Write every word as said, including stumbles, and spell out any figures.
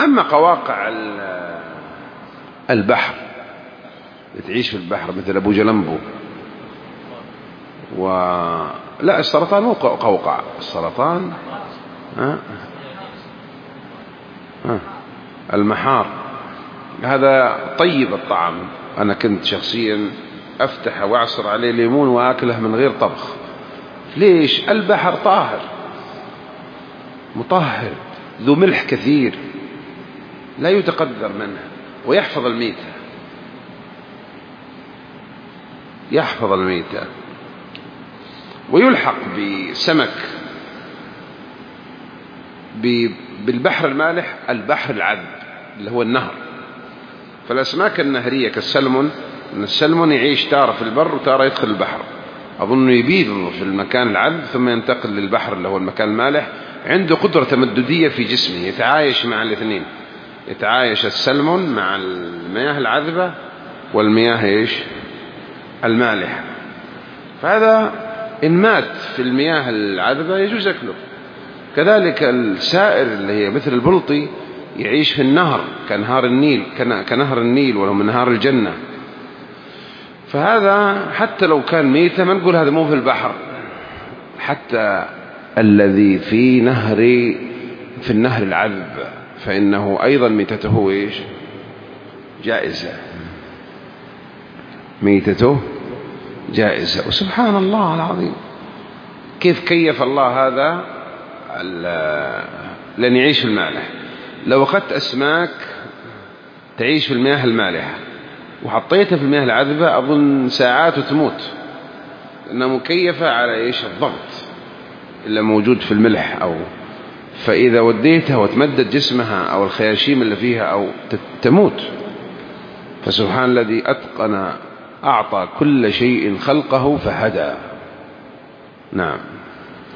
أما قواقع البحر تعيش في البحر مثل أبو جلمبو و لا السرطان مو قوقع، السرطان ها؟ ها؟ المحار هذا طيب الطعام. أنا كنت شخصيا أفتح وأعصر عليه ليمون وأكله من غير طبخ. ليش؟ البحر طاهر مطهر ذو ملح كثير لا يتقدر منه، ويحفظ الميتة، يحفظ الميتة. ويلحق بسمك بالبحر المالح البحر العذب اللي هو النهر. فالأسماك النهرية كالسلمون، السلمون يعيش تارة في البر وتارة يدخل البحر، أظن يبيض في المكان العذب ثم ينتقل للبحر اللي هو المكان المالح. عنده قدرة تمددية في جسمه، يتعايش مع الاثنين، يتعايش السلمون مع المياه العذبة والمياه إيش المالحة. فهذا إن مات في المياه العذبة يجوز أكله. كذلك السائر اللي هي مثل البلطي يعيش في النهر كنهار النيل، كنهر النيل ولو من نهار الجنة. فهذا حتى لو كان ميتة ما نقول هذا مو في البحر. حتى الذي في نهر في النهر العذب فإنه أيضا ميتته إيش جائزة، ميتته جائزة. وسبحان الله العظيم كيف كيف الله هذا لن يعيش في المالح. لو أخذت أسماك تعيش في المياه المالحة وحطيتها في المياه العذبة أظن ساعات وتموت، لأنها مكيفة على إيش الضغط اللي موجود في الملح. أو فإذا وديتها وتمدد جسمها أو الخياشيم اللي فيها أو تموت. فسبحان الذي أتقن أعطى كل شيء خلقه فهدى. نعم.